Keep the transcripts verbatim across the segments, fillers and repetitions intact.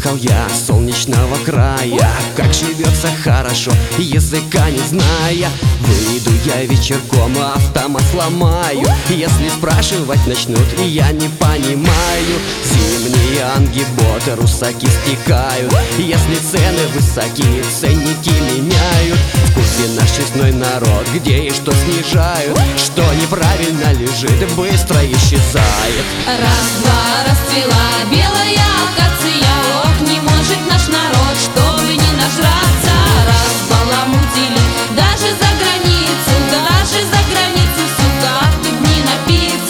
приехал я с солнечного края. Как живется хорошо, языка не зная. Выйду я вечерком, автомат сломаю. Если спрашивать начнут, я не понимаю. Зимние ангиботы, русаки стекают. Если цены высокие, ценники меняют. В курсе наш честной народ, где и что снижают. Что неправильно лежит, быстро исчезает. Раз-два, расцвела белая акация. Ох, не может наш народ, чтобы не нажраться. Разбаламутили даже за границу, даже за границу, сука, тут не напиться.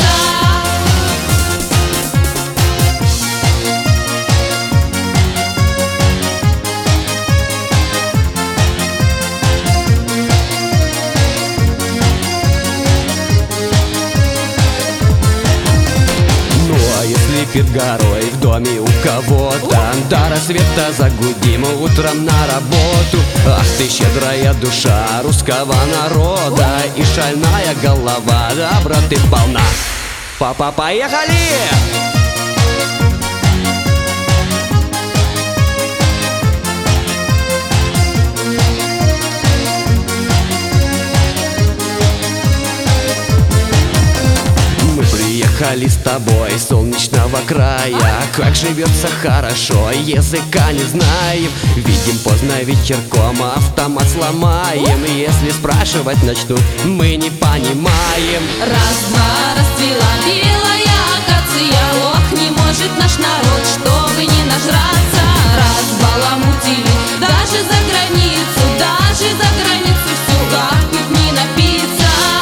Перед горой в доме у кого-то, до рассвета загудим утром на работу. Ах ты, щедрая душа русского народа и шальная голова доброты полна. Папа, поехали! Приехали с тобой с солнечного края. Как живется хорошо, языка не знаем. Видим поздно вечерком, автомат сломаем. Если спрашивать начнут, мы не понимаем. Раз-два, расцвела белая акация. Ох, не может наш народ, чтобы не нажраться. Разбаламутили даже за границу, даже за границу, сука, тут не напиться.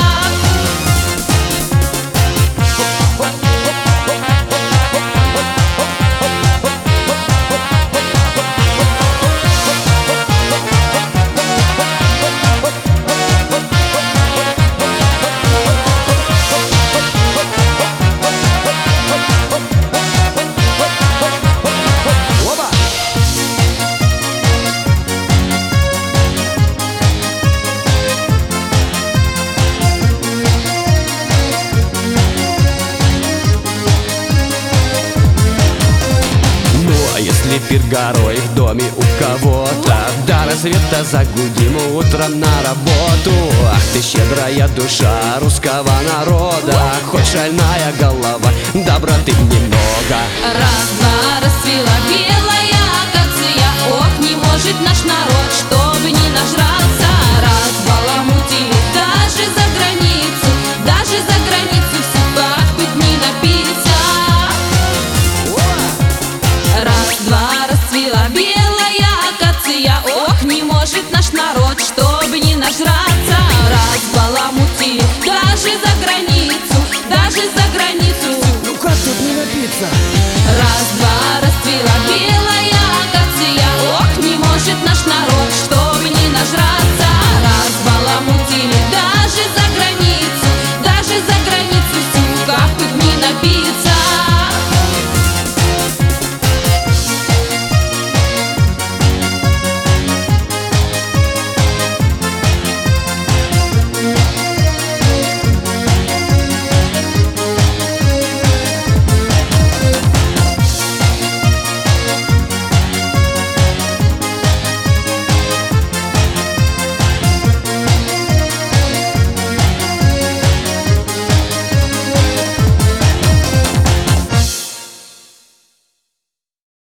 Если перед горой в доме у кого-то, до рассвета загудим утром на работу. Ах ты, щедрая душа русского народа, хоть шальная голова, доброты немного. Раз-два, расцвела белая акация. Ох, не может наш народ, чтобы не нажраться. Разбаламутили даже за границу, даже за границу, сука, тут не напиться. Раз-два, расцвела белая акация. Ох, не может наш народ, чтобы не нажраться. Разбаламутили даже за границу, даже за границу. Ну как тут не напиться? Раз-два, расцвела белая акация. Ох, не может наш народ, что